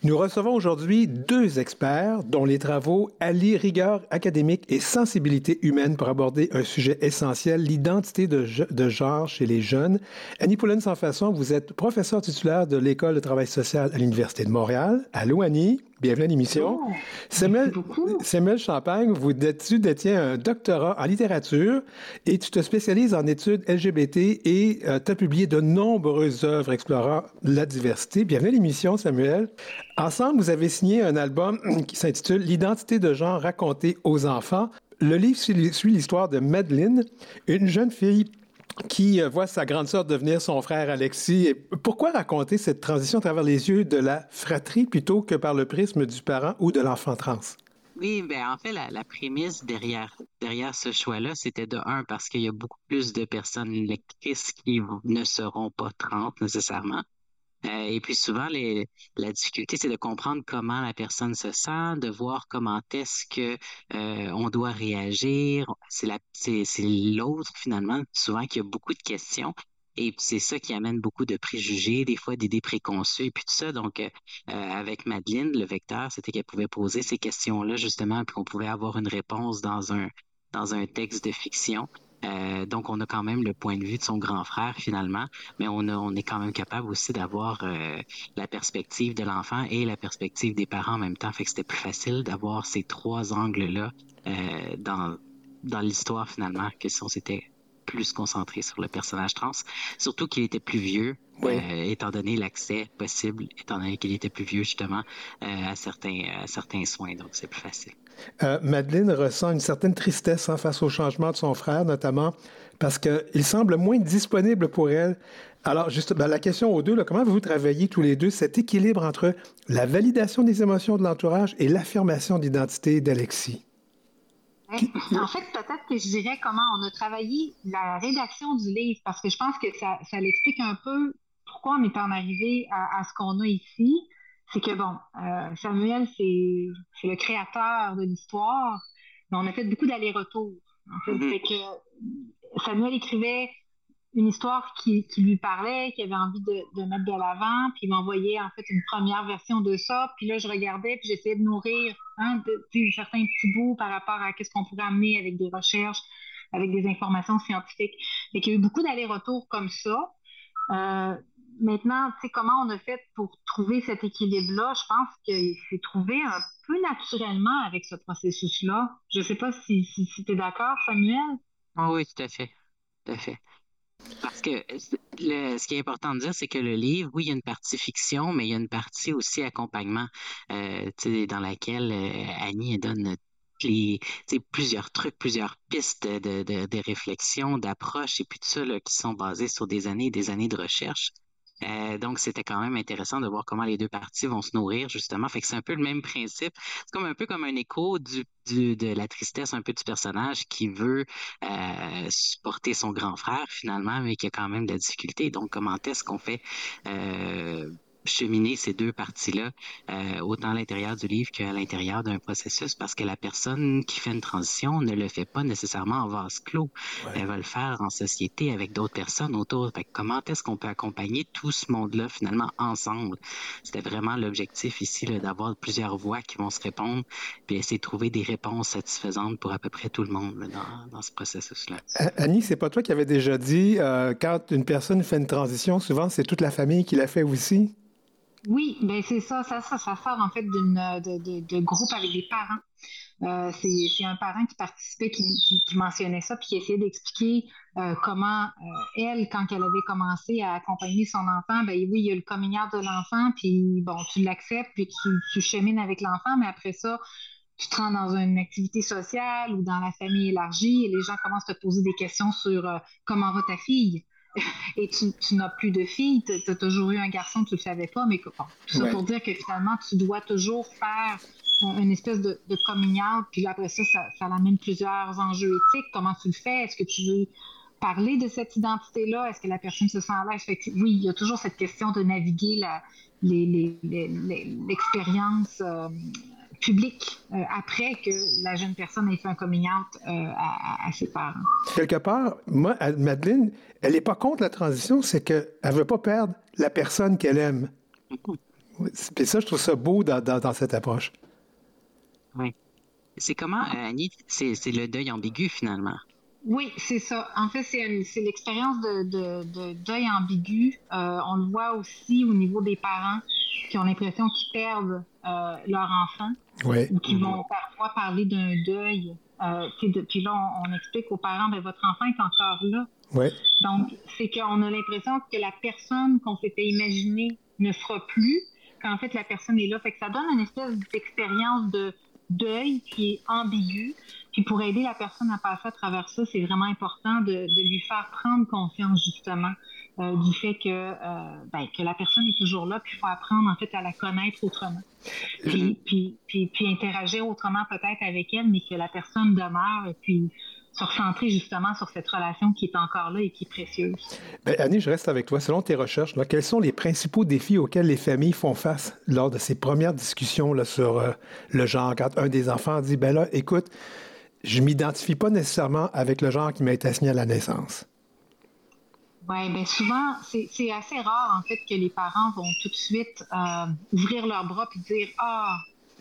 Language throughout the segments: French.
Nous recevons aujourd'hui deux experts dont les travaux allient rigueur académique et sensibilité humaine pour aborder un sujet essentiel, l'identité de genre chez les jeunes. Annie Poulin-Sans-Façon, vous êtes professeure titulaire de l'École de travail social à l'Université de Montréal. Allô Annie, bienvenue à l'émission. Oh, merci beaucoup. Samuel Champagne, tu détiens un doctorat en littérature et tu te spécialises en études LGBT et tu as publié de nombreuses œuvres explorant la diversité. Bienvenue à l'émission, Samuel. Ensemble, vous avez signé un album qui s'intitule « L'identité de genre racontée aux enfants ». Le livre suit l'histoire de Madeleine, une jeune fille qui voit sa grande sœur devenir son frère Alexis. Et pourquoi raconter cette transition à travers les yeux de la fratrie plutôt que par le prisme du parent ou de l'enfant trans? Oui, ben en fait, la prémisse derrière ce choix-là, c'était de un, parce qu'il y a beaucoup plus de personnes lectrices qui ne seront pas trans nécessairement. Et puis souvent, la difficulté, c'est de comprendre comment la personne se sent, de voir comment est-ce que on doit réagir. C'est l'autre, finalement, souvent qui a beaucoup de questions. Et puis c'est ça qui amène beaucoup de préjugés, des fois d'idées préconçues, et puis tout ça. Donc, avec Madeleine, le vecteur, c'était qu'elle pouvait poser ces questions-là, justement, puis qu'on pouvait avoir une réponse dans un texte de fiction. Donc, on a quand même le point de vue de son grand frère, finalement, mais on est quand même capable aussi d'avoir la perspective de l'enfant et la perspective des parents en même temps. Fait que c'était plus facile d'avoir ces trois angles-là dans l'histoire, finalement, que si on s'était plus concentré sur le personnage trans. Surtout qu'il était plus vieux, oui. Étant donné l'accès possible, étant donné qu'il était plus vieux, justement, à certains soins. Donc, c'est plus facile. Madeleine ressent une certaine tristesse face au changement de son frère, notamment parce qu'il semble moins disponible pour elle. Alors, juste la question aux deux, là, comment vous travaillez tous les deux cet équilibre entre la validation des émotions de l'entourage et l'affirmation d'identité d'Alexis? En fait, peut-être que je dirais comment on a travaillé la rédaction du livre, parce que je pense que ça l'explique un peu pourquoi on est en arrivé à ce qu'on a ici. C'est que, bon, Samuel, c'est le créateur de l'histoire, mais on a fait beaucoup d'allers-retours. En fait, c'est que Samuel écrivait une histoire qui lui parlait, qu'il avait envie de mettre de l'avant, puis il m'envoyait en fait une première version de ça, puis là je regardais, puis j'essayais de nourrir certains petits bouts par rapport à qu'est-ce qu'on pourrait amener avec des recherches, avec des informations scientifiques. Et qu'il y a eu beaucoup d'allers-retours comme ça. Maintenant, tu sais, comment on a fait pour trouver cet équilibre-là? Je pense qu'il s'est trouvé un peu naturellement avec ce processus-là. Je ne sais pas si tu es d'accord, Samuel? Oh oui, tout à fait. Tout à fait. Parce que ce qui est important de dire, c'est que le livre, oui, il y a une partie fiction, mais il y a une partie aussi accompagnement, dans laquelle Annie donne plusieurs trucs, plusieurs pistes de réflexion, d'approche, et puis tout ça là, qui sont basés sur des années et des années de recherche. Donc, c'était quand même intéressant de voir comment les deux parties vont se nourrir, justement. Fait que c'est un peu le même principe. C'est comme un peu comme un écho de la tristesse un peu du personnage qui veut supporter son grand frère, finalement, mais qui a quand même de la difficulté. Donc, comment est-ce qu'on fait cheminer ces deux parties-là, autant à l'intérieur du livre qu'à l'intérieur d'un processus, parce que la personne qui fait une transition ne le fait pas nécessairement en vase clos. Ouais. Elle va le faire en société avec d'autres personnes autour. Fait que comment est-ce qu'on peut accompagner tout ce monde-là, finalement, ensemble? C'était vraiment l'objectif ici, là, d'avoir plusieurs voix qui vont se répondre, puis essayer de trouver des réponses satisfaisantes pour à peu près tout le monde là, dans ce processus-là. Annie, c'est pas toi qui avais déjà dit, quand une personne fait une transition, souvent, c'est toute la famille qui la fait aussi? Oui, ben c'est ça sort en fait de groupe avec des parents. C'est un parent qui participait, qui mentionnait ça, puis qui essayait d'expliquer comment elle, quand elle avait commencé à accompagner son enfant, ben oui, il y a le coming out de l'enfant, puis bon, tu l'acceptes, puis tu chemines avec l'enfant, mais après ça, tu te rends dans une activité sociale ou dans la famille élargie, et les gens commencent à te poser des questions sur comment va ta fille. Et tu n'as plus de fille, tu as toujours eu un garçon, tu ne le savais pas, mais bon, tout ça pour dire que finalement, tu dois toujours faire une espèce de coming out, puis après ça amène plusieurs enjeux éthiques. Comment tu le fais? Est-ce que tu veux parler de cette identité-là? Est-ce que la personne se sent à l'aise? Oui, il y a toujours cette question de naviguer l'expérience public après que la jeune personne ait fait un coming out à ses parents. Quelque part, moi, Madeleine, elle n'est pas contre la transition, c'est qu'elle ne veut pas perdre la personne qu'elle aime. Oui, et ça, je trouve ça beau dans cette approche. Oui. C'est comment, Annie, c'est le deuil ambigu finalement. Oui, c'est ça. En fait, c'est l'expérience de deuil ambigu. On le voit aussi au niveau des parents qui ont l'impression qu'ils perdent leur enfant Oui, ou qui vont parfois parler d'un deuil. Puis là, on explique aux parents, ben, votre enfant est encore là. oui. Donc, c'est qu'on a l'impression que la personne qu'on s'était imaginée ne sera plus, qu'en fait, la personne est là. Fait que ça donne une espèce d'expérience de deuil qui est ambiguë. Puis pour aider la personne à passer à travers ça, c'est vraiment important de lui faire prendre conscience, justement, du fait que la personne est toujours là, puis il faut apprendre, en fait, à la connaître autrement. Puis interagir autrement peut-être avec elle, mais que la personne demeure, et puis se recentrer justement sur cette relation qui est encore là et qui est précieuse. Bien, Annie, je reste avec toi. Selon tes recherches, là, quels sont les principaux défis auxquels les familles font face lors de ces premières discussions là, sur le genre? Quand un des enfants dit, ben là, écoute, je m'identifie pas nécessairement avec le genre qui m'a été assigné à la naissance. Oui, bien souvent, c'est assez rare en fait que les parents vont tout de suite ouvrir leurs bras et dire ah,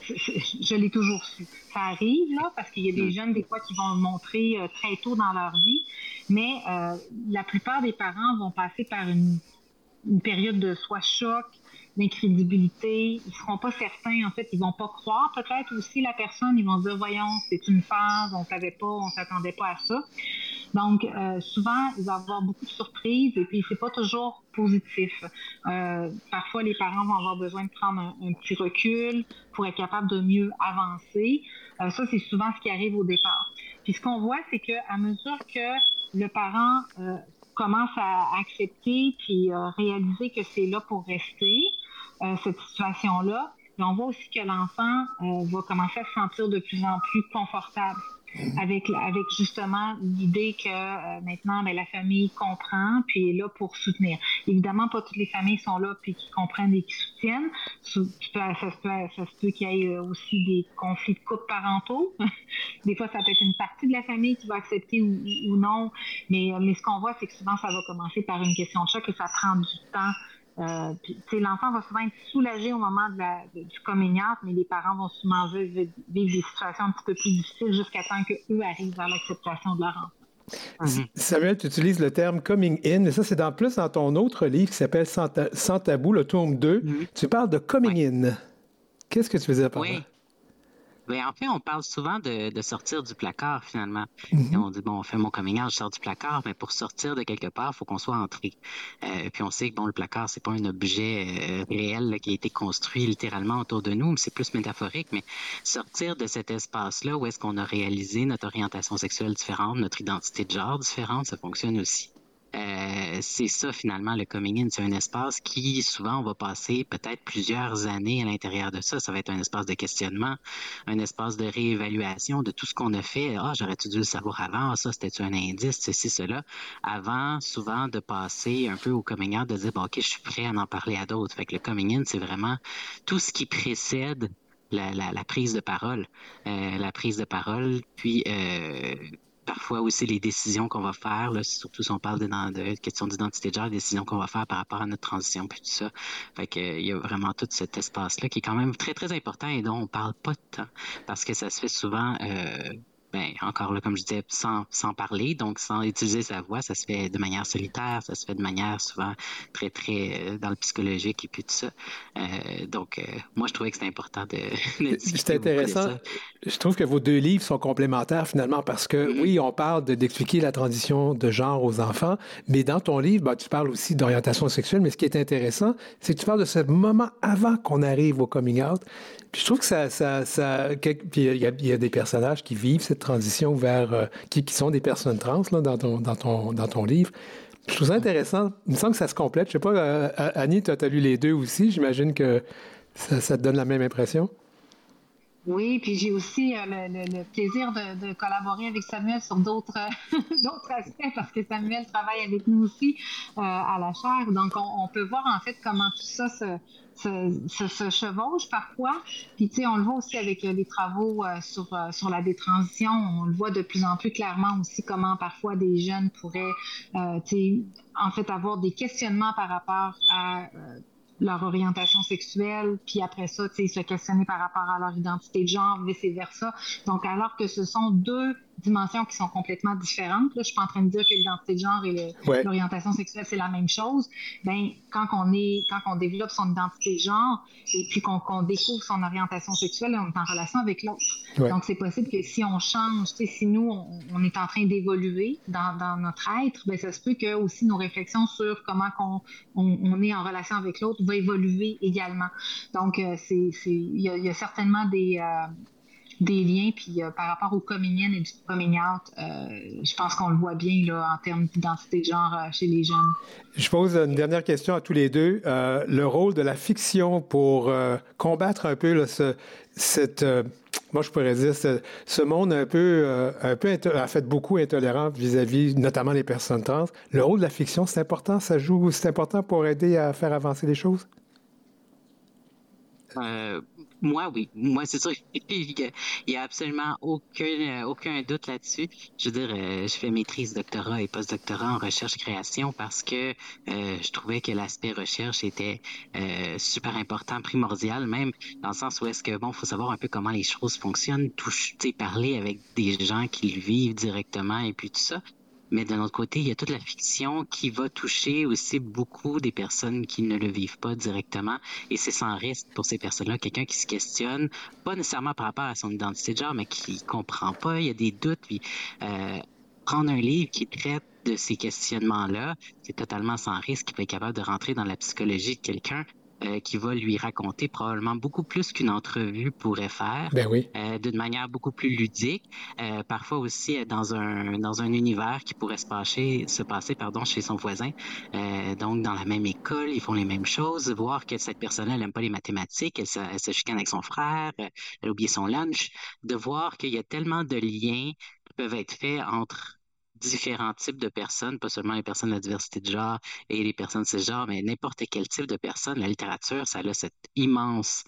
je l'ai toujours su. Ça arrive là parce qu'il y a des jeunes des fois qui vont le montrer très tôt dans leur vie, mais la plupart des parents vont passer par une période de soit choc, d'incrédibilité. Ils seront pas certains, en fait, ils vont pas croire peut-être aussi la personne. Ils vont dire, voyons, c'est une phase, on savait pas, on s'attendait pas à ça. Donc, souvent, il va y avoir beaucoup de surprises et puis c'est pas toujours positif. Parfois, les parents vont avoir besoin de prendre un petit recul pour être capable de mieux avancer. Ça, c'est souvent ce qui arrive au départ. Puis ce qu'on voit, c'est qu'à mesure que le parent commence à accepter puis réaliser que c'est là pour rester, cette situation-là, mais on voit aussi que l'enfant va commencer à se sentir de plus en plus confortable avec justement l'idée que maintenant ben, la famille comprend puis est là pour soutenir. Évidemment, pas toutes les familles sont là puis qui comprennent et qui soutiennent. Ça se peut qu'il y ait aussi des conflits de couple parentaux. Des fois, ça peut être une partie de la famille qui va accepter ou non, mais ce qu'on voit, c'est que souvent, ça va commencer par une question de choc et ça prend du temps. L'enfant va souvent être soulagé au moment du coming out, mais les parents vont souvent vivre des situations un petit peu plus difficiles jusqu'à temps qu'eux arrivent vers l'acceptation de leur enfant. Samuel, tu utilises le terme coming in, et ça, c'est plus dans ton autre livre qui s'appelle Sans tabou, le tome 2. Tu parles de coming in. Qu'est-ce que tu faisais par là? Bien, en fait, on parle souvent de sortir du placard, finalement. Et on dit, bon, on fait mon coming out, je sors du placard, mais pour sortir de quelque part, il faut qu'on soit entré. Puis on sait que, bon, le placard, c'est pas un objet réel là, qui a été construit littéralement autour de nous, c'est plus métaphorique, mais sortir de cet espace-là où est-ce qu'on a réalisé notre orientation sexuelle différente, notre identité de genre différente, ça fonctionne aussi. C'est ça finalement le coming in, c'est un espace qui souvent on va passer peut-être plusieurs années à l'intérieur de ça. Ça va être un espace de questionnement, un espace de réévaluation de tout ce qu'on a fait. Ah, j'aurais-tu dû le savoir avant? Ah, ça, c'était-tu un indice? Ceci, cela. Avant, souvent, de passer un peu au coming out, de dire, bon, OK, je suis prêt à en parler à d'autres. Fait que le coming in, c'est vraiment tout ce qui précède la prise de parole. La prise de parole, puis parfois aussi les décisions qu'on va faire, là, surtout si on parle de questions d'identité de genre, les décisions qu'on va faire par rapport à notre transition, puis tout ça. Fait que, il y a vraiment tout cet espace-là qui est quand même très, très important et dont on parle pas de temps, parce que ça se fait souvent, encore là, comme je disais, sans parler, donc sans utiliser sa voix, ça se fait de manière solitaire, ça se fait de manière souvent très, très dans le psychologique et puis tout ça. Moi, je trouvais que c'était important de discuter. C'est intéressant. Je trouve que vos deux livres sont complémentaires finalement parce que oui, on parle d'expliquer la transition de genre aux enfants, mais dans ton livre, tu parles aussi d'orientation sexuelle, mais ce qui est intéressant, c'est que tu parles de ce moment avant qu'on arrive au coming out. Puis je trouve que puis il y a des personnages qui vivent cette transition vers qui sont des personnes trans là, dans ton livre. Je trouve ça intéressant. Il me semble que ça se complète. Je sais pas, Annie, tu as lu les deux aussi. J'imagine que ça te donne la même impression. Oui, puis j'ai aussi le plaisir de collaborer avec Samuel sur d'autres aspects parce que Samuel travaille avec nous aussi à la chaire. Donc, on peut voir en fait comment tout ça se chevauche parfois. Puis, tu sais, on le voit aussi avec les travaux sur la détransition. On le voit de plus en plus clairement aussi comment parfois des jeunes pourraient, tu sais, en fait, avoir des questionnements par rapport à leur orientation sexuelle, puis après ça, se questionner par rapport à leur identité de genre, vice-versa. Donc, alors que ce sont deux dimensions qui sont complètement différentes, là, je suis pas en train de dire que l'identité de genre et l'orientation sexuelle, c'est la même chose. Ben, quand on développe son identité de genre et puis qu'on découvre son orientation sexuelle, on est en relation avec l'autre. Ouais. Donc, c'est possible que si on change, si nous, on est en train d'évoluer dans notre être, ben, ça se peut que aussi nos réflexions sur comment on est en relation avec l'autre va évoluer également. Donc, il y a certainement des liens, puis par rapport au coming in et du coming out, je pense qu'on le voit bien là, en termes d'identité de genre chez les jeunes. Je pose une dernière question à tous les deux. Le rôle de la fiction pour combattre un peu là, moi je pourrais dire, ce monde un peu en fait beaucoup intolérant vis-à-vis notamment les personnes trans. Le rôle de la fiction, c'est important, c'est important pour aider à faire avancer les choses? Moi, oui. Moi, c'est sûr qu'il n'y a absolument aucun doute là-dessus. Je veux dire, je fais maîtrise, doctorat et post-doctorat en recherche-création parce que je trouvais que l'aspect recherche était super important, primordial, même dans le sens où est-ce que, bon, faut savoir un peu comment les choses fonctionnent, parler avec des gens qui le vivent directement et puis tout ça. Mais d'un autre côté, il y a toute la fiction qui va toucher aussi beaucoup des personnes qui ne le vivent pas directement. Et c'est sans risque pour ces personnes-là. Quelqu'un qui se questionne, pas nécessairement par rapport à son identité de genre, mais qui comprend pas, il y a des doutes. Puis prendre un livre qui traite de ces questionnements-là, c'est totalement sans risque. Il va être capable de rentrer dans la psychologie de quelqu'un qui va lui raconter probablement beaucoup plus qu'une entrevue pourrait faire, ben oui. D'une manière beaucoup plus ludique, parfois aussi dans un univers qui pourrait se passer chez son voisin. Donc, dans la même école, ils font les mêmes choses. Voir que cette personne-là, elle n'aime pas les mathématiques, elle se chicane avec son frère, elle a oublié son lunch. De voir qu'il y a tellement de liens qui peuvent être faits entre différents types de personnes, pas seulement les personnes de la diversité de genre et les personnes cisgenres, mais n'importe quel type de personne. La littérature, ça a cet immense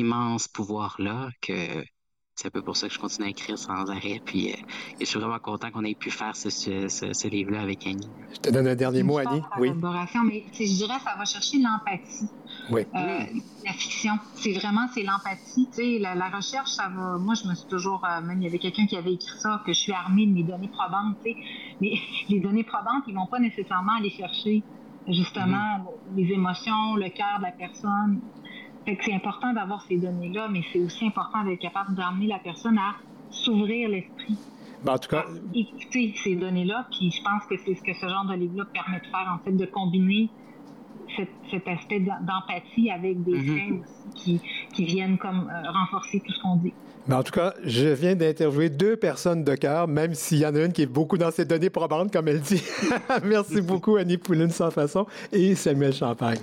pouvoir-là que c'est un peu pour ça que je continue à écrire sans arrêt. Puis et je suis vraiment content qu'on ait pu faire ce livre-là avec Annie. Je te donne un dernier mot, Annie. Oui. Mais je dirais que ça va chercher l'empathie. Oui. La fiction, c'est l'empathie. La recherche, ça va. Moi, je me suis toujours. Même il y avait quelqu'un qui avait écrit ça, que je suis armée de mes données probantes. Mais les données probantes, ils vont pas nécessairement aller chercher justement les émotions, le cœur de la personne. Fait que c'est important d'avoir ces données-là, mais c'est aussi important d'être capable d'amener la personne à s'ouvrir l'esprit. Ben, en tout cas, écouter ces données-là, puis je pense que c'est ce que ce genre de livre-là permet de faire, en fait, de combiner cet aspect d'empathie avec des faits aussi qui viennent comme renforcer tout ce qu'on dit. Ben, en tout cas, je viens d'interviewer 2 personnes de cœur, même s'il y en a une qui est beaucoup dans ses données probantes, comme elle dit. Merci beaucoup, Annie Poulin, sans façon, et Samuel Champagne.